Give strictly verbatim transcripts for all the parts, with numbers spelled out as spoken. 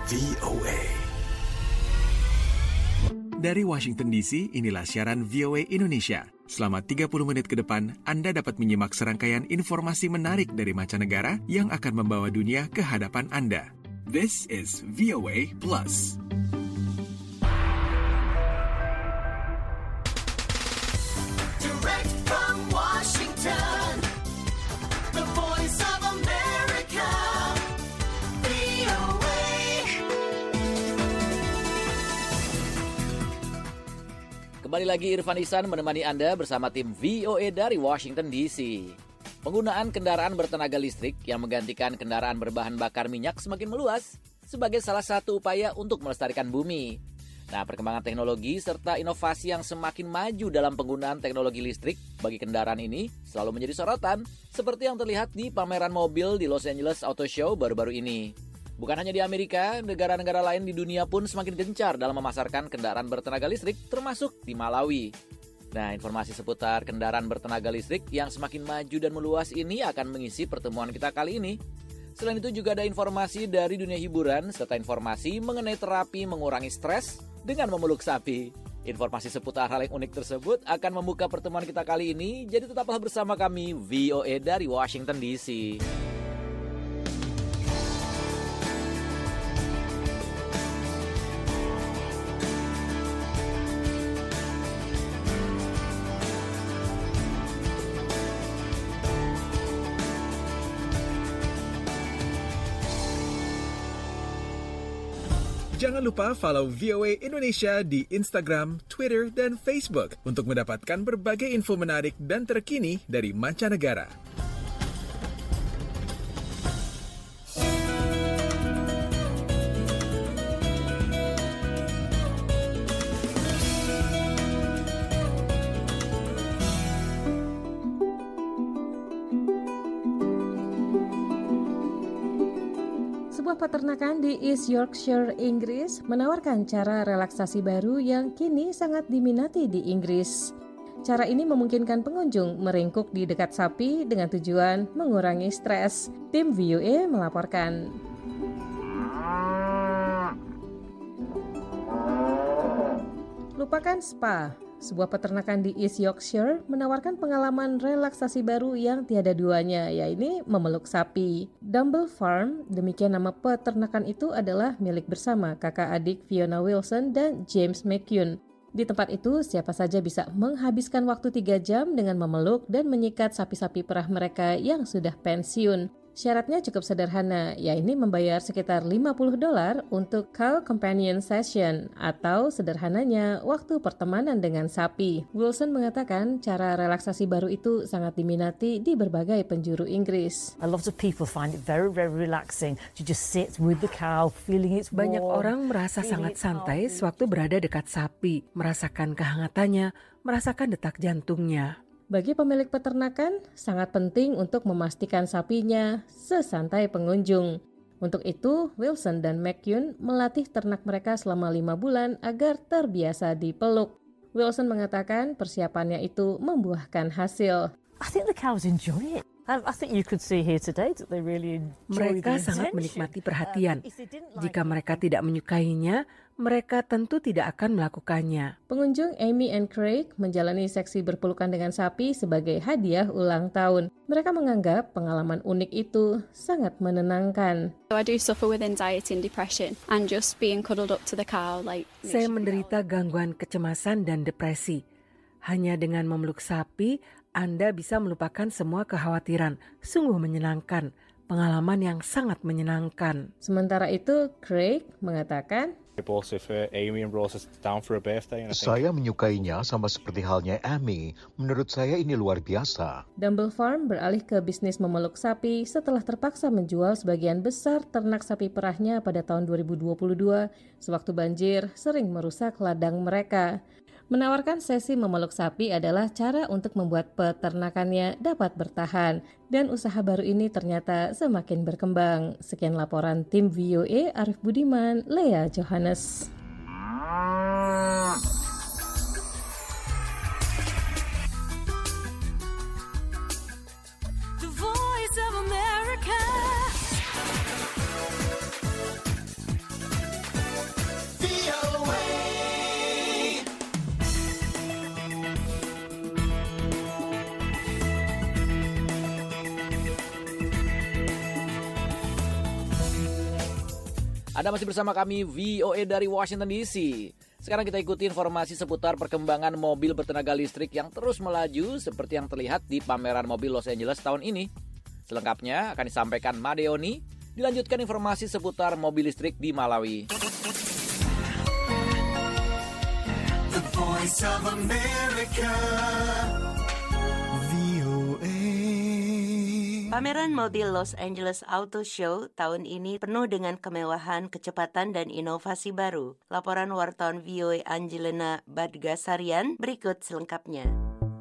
V O A. Dari Washington D C, inilah siaran V O A Indonesia. Selama tiga puluh menit ke depan, Anda dapat menyimak serangkaian informasi menarik dari mancanegara yang akan membawa dunia ke hadapan Anda. This is V O A Plus. Direct from Washington, the voice of America, V O A. Kembali lagi Irfan Ihsan menemani Anda bersama tim V O A dari Washington D C. Penggunaan kendaraan bertenaga listrik yang menggantikan kendaraan berbahan bakar minyak semakin meluas sebagai salah satu upaya untuk melestarikan bumi. Nah, perkembangan teknologi serta inovasi yang semakin maju dalam penggunaan teknologi listrik bagi kendaraan ini selalu menjadi sorotan, seperti yang terlihat di pameran mobil di Los Angeles Auto Show baru-baru ini. Bukan hanya di Amerika, negara-negara lain di dunia pun semakin gencar dalam memasarkan kendaraan bertenaga listrik, termasuk di Malawi. Nah, informasi seputar kendaraan bertenaga listrik yang semakin maju dan meluas ini akan mengisi pertemuan kita kali ini. Selain itu juga ada informasi dari dunia hiburan serta informasi mengenai terapi mengurangi stres dengan memeluk sapi. Informasi seputar hal yang unik tersebut akan membuka pertemuan kita kali ini, jadi tetaplah bersama kami V O A dari Washington D C. Jangan lupa follow V O A Indonesia di Instagram, Twitter, dan Facebook untuk mendapatkan berbagai info menarik dan terkini dari mancanegara. Sebuah peternakan di East Yorkshire, Inggris menawarkan cara relaksasi baru yang kini sangat diminati di Inggris. Cara ini memungkinkan pengunjung meringkuk di dekat sapi dengan tujuan mengurangi stres. Tim V O A melaporkan. Lupakan spa. Sebuah peternakan di East Yorkshire menawarkan pengalaman relaksasi baru yang tiada duanya, yaitu memeluk sapi. Dumble Farm, demikian nama peternakan itu, adalah milik bersama kakak adik Fiona Wilson dan James McCune. Di tempat itu, siapa saja bisa menghabiskan waktu tiga jam dengan memeluk dan menyikat sapi-sapi perah mereka yang sudah pensiun. Syaratnya cukup sederhana, yaitu membayar sekitar lima puluh dolar untuk cow companion session atau sederhananya waktu pertemanan dengan sapi. Wilson mengatakan cara relaksasi baru itu sangat diminati di berbagai penjuru Inggris. A lot of people find it very, very relaxing to just sit with the cow, feeling its warm. Banyak orang merasa sangat santai sewaktu berada dekat sapi, merasakan kehangatannya, merasakan detak jantungnya. Bagi pemilik peternakan, sangat penting untuk memastikan sapinya sesantai pengunjung. Untuk itu, Wilson dan McCune melatih ternak mereka selama lima bulan agar terbiasa dipeluk. Wilson mengatakan persiapannya itu membuahkan hasil. I think the cows enjoy it. I think you could see here today that they really enjoy Mereka the sangat attention. menikmati perhatian. Um, if they didn't like Jika it, mereka tidak menyukainya, mereka tentu tidak akan melakukannya. Pengunjung Amy and Craig menjalani seksi berpelukan dengan sapi sebagai hadiah ulang tahun. Mereka menganggap pengalaman unik itu sangat menenangkan. So I do suffer with anxiety and depression, and just being cuddled up to the cow like makes Saya you menderita gangguan kecemasan dan depresi. Hanya dengan memeluk sapi, Anda bisa melupakan semua kekhawatiran. Sungguh menyenangkan. Pengalaman yang sangat menyenangkan. Sementara itu, Craig mengatakan, Saya menyukainya sama seperti halnya Amy. Menurut saya ini luar biasa. Dumble Farm beralih ke bisnis memeluk sapi setelah terpaksa menjual sebagian besar ternak sapi perahnya pada tahun dua ribu dua puluh dua, sewaktu banjir sering merusak ladang mereka. Menawarkan sesi memeluk sapi adalah cara untuk membuat peternakannya dapat bertahan, dan usaha baru ini ternyata semakin berkembang. Sekian laporan tim V O A, Arif Budiman, Lea Johannes. The voice of America. Anda masih bersama kami V O A dari Washington D C. Sekarang kita ikuti informasi seputar perkembangan mobil bertenaga listrik yang terus melaju seperti yang terlihat di pameran mobil Los Angeles tahun ini. Selengkapnya akan disampaikan Madeoni. Dilanjutkan informasi seputar mobil listrik di Malawi. The Voice of America, V O A. Pameran mobil Los Angeles Auto Show tahun ini penuh dengan kemewahan, kecepatan, dan inovasi baru. Laporan wartawan V O A Angelina Badgasarian berikut selengkapnya.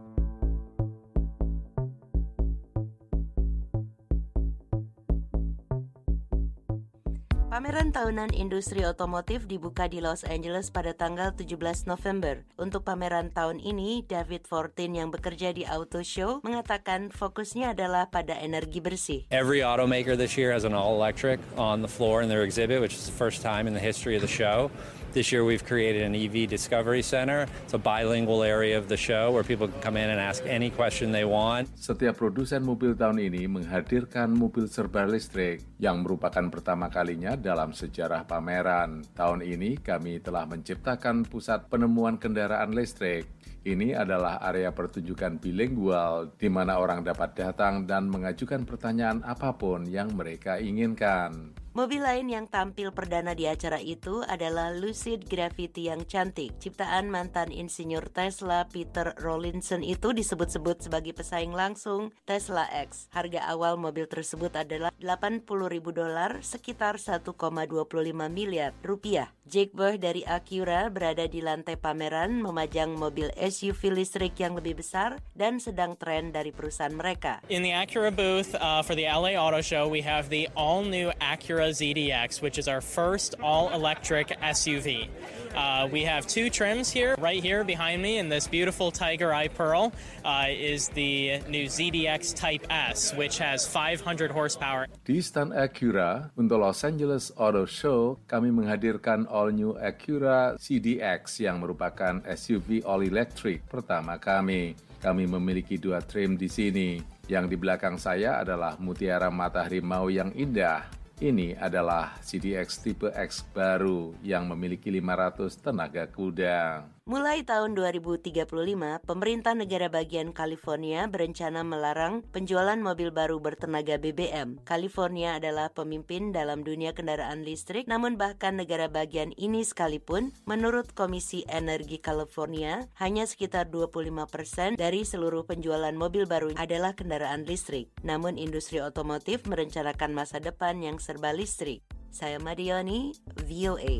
Pameran tahunan industri otomotif dibuka di Los Angeles pada tanggal tujuh belas November. Untuk pameran tahun ini, David Fortin yang bekerja di Auto Show mengatakan fokusnya adalah pada energi bersih. Every automaker this year has an all-electric on the floor in their exhibit, which is the first time in the history of the show. This year we've created an E V Discovery Center. It's a bilingual area of the show where people can come in and ask any question they want. Setiap produsen mobil tahun ini menghadirkan mobil serba listrik yang merupakan pertama kalinya dalam sejarah pameran. Tahun ini kami telah menciptakan pusat penemuan kendaraan listrik. Ini adalah area pertunjukan bilingual di mana orang dapat datang dan mengajukan pertanyaan apapun yang mereka inginkan. Mobil lain yang tampil perdana di acara itu adalah Lucid Gravity yang cantik. Ciptaan mantan insinyur Tesla Peter Rawlinson itu disebut-sebut sebagai pesaing langsung Tesla X. Harga awal mobil tersebut adalah delapan puluh ribu dolar, sekitar satu koma dua lima miliar rupiah. Jake Boy dari Acura berada di lantai pameran memajang mobil S U V listrik yang lebih besar dan sedang tren dari perusahaan mereka. In the Acura booth uh, for the L A Auto Show, we have the all-new Acura Z D X, which is our first all-electric S U V. Uh, we have two trims here. Right here behind me in this beautiful Tiger Eye Pearl uh, is the new Z D X Type S, which has five hundred horsepower. Di stand Acura untuk Los Angeles Auto Show, kami menghadirkan all-new Acura Z D X yang merupakan S U V all-electric pertama kami. Kami memiliki dua trim di sini. Yang di belakang saya adalah mutiara mata harimau yang indah. Ini adalah Z D X tipe X baru yang memiliki lima ratus tenaga kuda. Mulai tahun dua ribu tiga puluh lima, pemerintah negara bagian California berencana melarang penjualan mobil baru bertenaga B B M. California adalah pemimpin dalam dunia kendaraan listrik, namun bahkan negara bagian ini sekalipun, menurut Komisi Energi California, hanya sekitar dua puluh lima persen dari seluruh penjualan mobil baru adalah kendaraan listrik. Namun industri otomotif merencanakan masa depan yang serba listrik. Saya Madioni, V O A.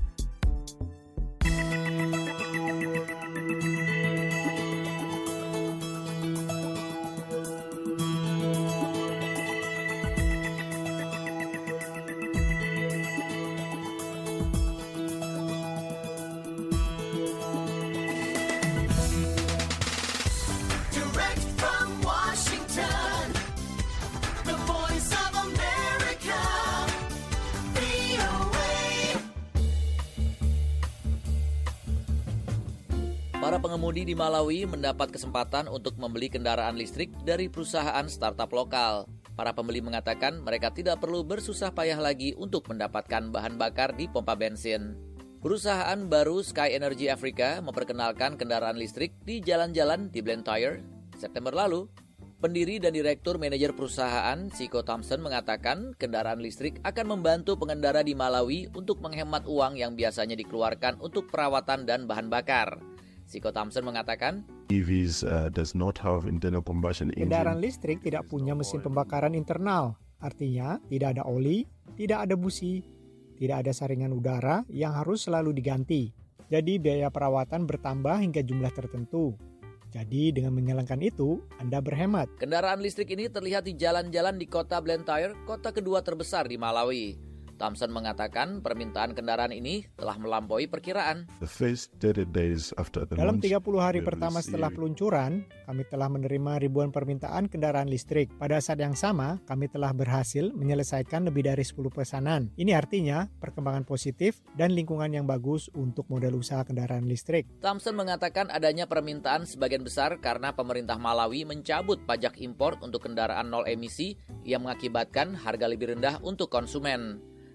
Direct from Washington, the Voice of America, V O A. Para pengemudi di Malawi mendapat kesempatan untuk membeli kendaraan listrik dari perusahaan startup lokal. Para pembeli mengatakan mereka tidak perlu bersusah payah lagi untuk mendapatkan bahan bakar di pompa bensin. Perusahaan baru Sky Energy Africa memperkenalkan kendaraan listrik di jalan-jalan di Blantyre September lalu. Pendiri dan Direktur Manajer perusahaan, Siko Thompson, mengatakan kendaraan listrik akan membantu pengendara di Malawi untuk menghemat uang yang biasanya dikeluarkan untuk perawatan dan bahan bakar. Siko Thompson mengatakan, E Vs uh, does not have internal combustion engine. Kendaraan listrik tidak punya mesin pembakaran internal. Artinya, tidak ada oli, tidak ada busi, tidak ada saringan udara yang harus selalu diganti. Jadi biaya perawatan bertambah hingga jumlah tertentu. Jadi dengan menjalankan itu, Anda berhemat. Kendaraan listrik ini terlihat di jalan-jalan di kota Blantyre, kota kedua terbesar di Malawi. Thompson mengatakan permintaan kendaraan ini telah melampaui perkiraan. The first thirty days after the Dalam launch, tiga puluh hari we pertama received- setelah peluncuran, kami telah menerima ribuan permintaan kendaraan listrik. Pada saat yang sama, kami telah berhasil menyelesaikan lebih dari sepuluh pesanan. Ini artinya perkembangan positif dan lingkungan yang bagus untuk model usaha kendaraan listrik. Thompson mengatakan adanya permintaan sebagian besar karena pemerintah Malawi mencabut pajak impor untuk kendaraan nol emisi yang mengakibatkan harga lebih rendah untuk konsumen.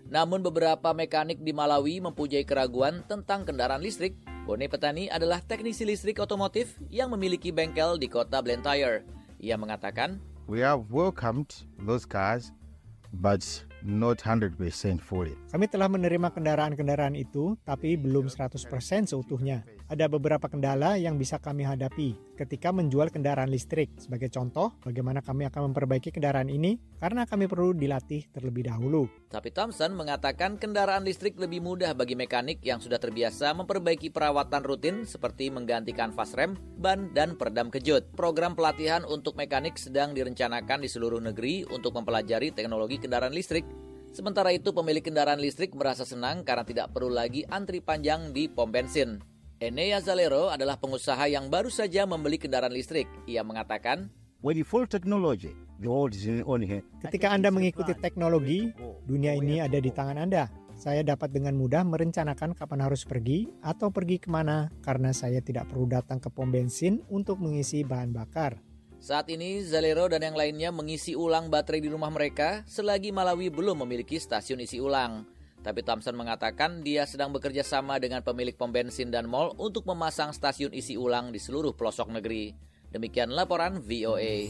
Namun beberapa mekanik di Malawi mempunyai keraguan tentang kendaraan listrik. Bone Petani adalah teknisi listrik otomotif yang memiliki bengkel di kota Blantyre. Ia mengatakan, We have welcomed those cars, but not one hundred percent fully. Kami telah menerima kendaraan-kendaraan itu, tapi belum seratus persen seutuhnya. Ada beberapa kendala yang bisa kami hadapi ketika menjual kendaraan listrik. Sebagai contoh, bagaimana kami akan memperbaiki kendaraan ini karena kami perlu dilatih terlebih dahulu. Tapi Thompson mengatakan kendaraan listrik lebih mudah bagi mekanik yang sudah terbiasa memperbaiki perawatan rutin seperti menggantikan fast rem, ban, dan peredam kejut. Program pelatihan untuk mekanik sedang direncanakan di seluruh negeri untuk mempelajari teknologi kendaraan listrik. Sementara itu, pemilik kendaraan listrik merasa senang karena tidak perlu lagi antri panjang di pom bensin. Enea Zalero adalah pengusaha yang baru saja membeli kendaraan listrik. Ia mengatakan, When you follow technology, the world is on here. Ketika Anda mengikuti teknologi, dunia ini ada di tangan Anda. Saya dapat dengan mudah merencanakan kapan harus pergi atau pergi kemana karena saya tidak perlu datang ke pom bensin untuk mengisi bahan bakar. Saat ini, Zalero dan yang lainnya mengisi ulang baterai di rumah mereka selagi Malawi belum memiliki stasiun isi ulang. Tapi Thompson mengatakan dia sedang bekerja sama dengan pemilik pom bensin dan mal untuk memasang stasiun isi ulang di seluruh pelosok negeri. Demikian laporan V O A.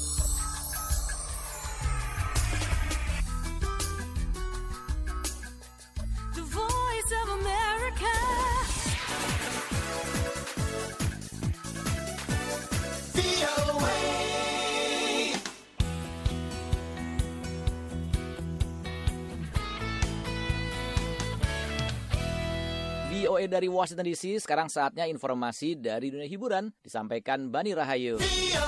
The Voice of America. V O A. V O A dari Washington D C, sekarang saatnya informasi dari dunia hiburan disampaikan Bani Rahayu.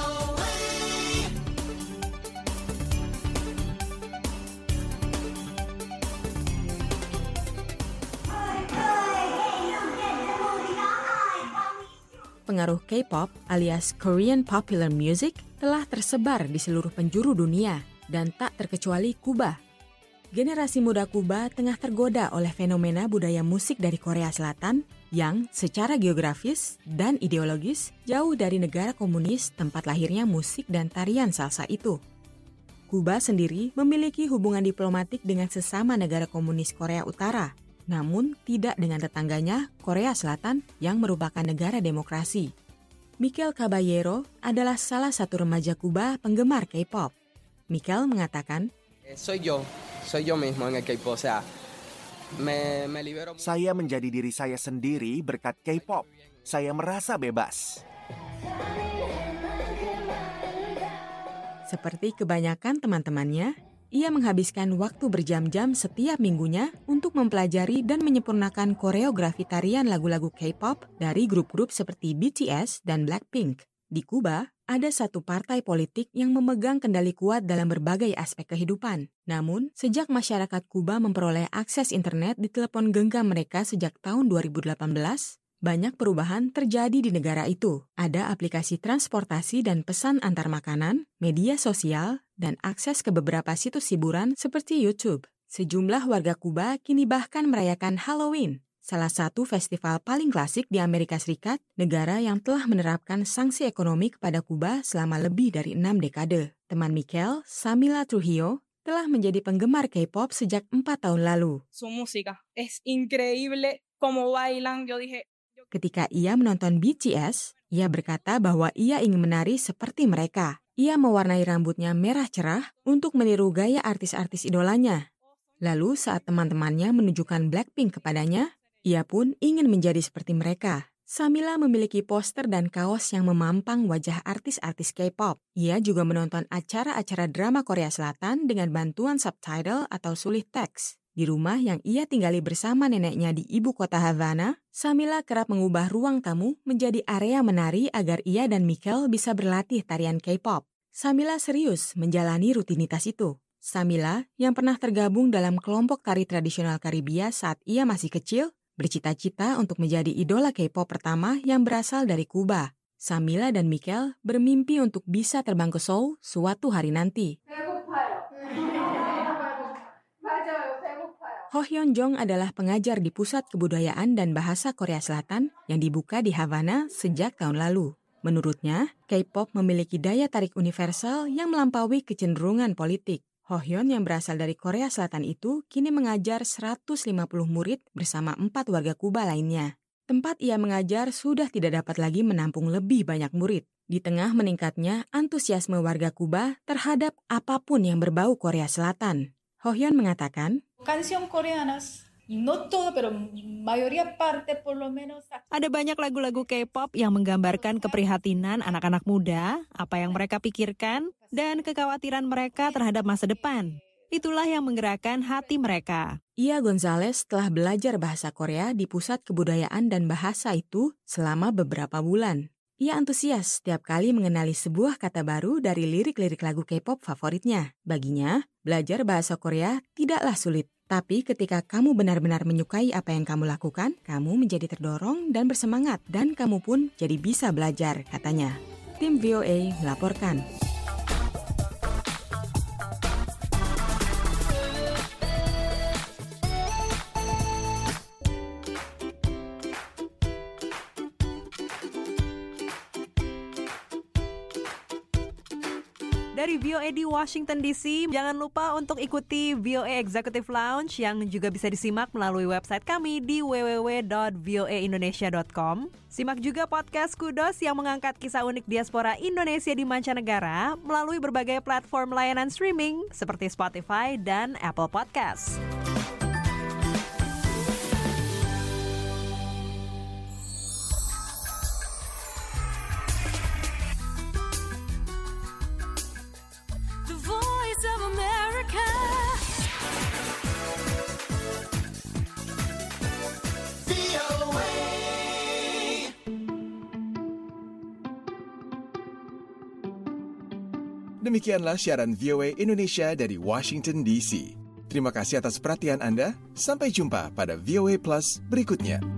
Pengaruh K-pop alias Korean Popular Music telah tersebar di seluruh penjuru dunia dan tak terkecuali Kuba. Generasi muda Kuba tengah tergoda oleh fenomena budaya musik dari Korea Selatan yang secara geografis dan ideologis jauh dari negara komunis tempat lahirnya musik dan tarian salsa itu. Kuba sendiri memiliki hubungan diplomatik dengan sesama negara komunis Korea Utara, namun tidak dengan tetangganya Korea Selatan yang merupakan negara demokrasi. Mikel Caballero adalah salah satu remaja Kuba penggemar K-pop. Mikel mengatakan, Soy yo, soy yo mismo en el K-pop, o sea, me, me libero. Saya menjadi diri saya sendiri berkat K-pop. Saya merasa bebas. Seperti kebanyakan teman-temannya, ia menghabiskan waktu berjam-jam setiap minggunya untuk mempelajari dan menyempurnakan koreografi tarian lagu-lagu K-pop dari grup-grup seperti B T S dan Blackpink. Di Kuba, ada satu partai politik yang memegang kendali kuat dalam berbagai aspek kehidupan. Namun, sejak masyarakat Kuba memperoleh akses internet di telepon genggam mereka sejak tahun dua ribu delapan belas, banyak perubahan terjadi di negara itu. Ada aplikasi transportasi dan pesan antar makanan, media sosial, dan akses ke beberapa situs hiburan seperti YouTube. Sejumlah warga Kuba kini bahkan merayakan Halloween, salah satu festival paling klasik di Amerika Serikat, negara yang telah menerapkan sanksi ekonomi kepada Kuba selama lebih dari enam dekade. Teman Mikel, Samila Trujillo, telah menjadi penggemar K-pop sejak empat tahun lalu. Su música es increíble, como bailan, yo dije... Ketika ia menonton B T S, ia berkata bahwa ia ingin menari seperti mereka. Ia mewarnai rambutnya merah cerah untuk meniru gaya artis-artis idolanya. Lalu saat teman-temannya menunjukkan Blackpink kepadanya, ia pun ingin menjadi seperti mereka. Samila memiliki poster dan kaos yang memampang wajah artis-artis K-pop. Ia juga menonton acara-acara drama Korea Selatan dengan bantuan subtitle atau sulih teks. Di rumah yang ia tinggali bersama neneknya di ibu kota Havana, Samila kerap mengubah ruang tamu menjadi area menari agar ia dan Mikel bisa berlatih tarian K-pop. Samila serius menjalani rutinitas itu. Samila, yang pernah tergabung dalam kelompok tari tradisional Karibia saat ia masih kecil, bercita-cita untuk menjadi idola K-pop pertama yang berasal dari Kuba. Samila dan Mikel bermimpi untuk bisa terbang ke Seoul suatu hari nanti. Ho Hyun Jong adalah pengajar di Pusat Kebudayaan dan Bahasa Korea Selatan yang dibuka di Havana sejak tahun lalu. Menurutnya, K-pop memiliki daya tarik universal yang melampaui kecenderungan politik. Ho-hyun yang berasal dari Korea Selatan itu kini mengajar seratus lima puluh murid bersama empat warga Kuba lainnya. Tempat ia mengajar sudah tidak dapat lagi menampung lebih banyak murid. Di tengah meningkatnya antusiasme warga Kuba terhadap apapun yang berbau Korea Selatan. Ho-hyun mengatakan, Canción coreanas, no todo, pero mayoría parte por lo menos. Ada banyak lagu-lagu K-pop yang menggambarkan keprihatinan anak-anak muda, apa yang mereka pikirkan, dan kekhawatiran mereka terhadap masa depan. Itulah yang menggerakkan hati mereka. Ia Gonzales telah belajar bahasa Korea di Pusat Kebudayaan dan Bahasa itu selama beberapa bulan. Ia antusias setiap kali mengenali sebuah kata baru dari lirik-lirik lagu K-pop favoritnya. Baginya, belajar bahasa Korea tidaklah sulit. Tapi ketika kamu benar-benar menyukai apa yang kamu lakukan, kamu menjadi terdorong dan bersemangat, dan kamu pun jadi bisa belajar, katanya. Tim V O A melaporkan. Dari V O A di Washington D C, jangan lupa untuk ikuti V O A Executive Lounge yang juga bisa disimak melalui website kami di w w w dot v o a indonesia dot com. Simak juga podcast Kudos yang mengangkat kisah unik diaspora Indonesia di mancanegara melalui berbagai platform layanan streaming seperti Spotify dan Apple Podcasts. Demikianlah siaran V O A Indonesia dari Washington D C. Terima kasih atas perhatian Anda. Sampai jumpa pada V O A Plus berikutnya.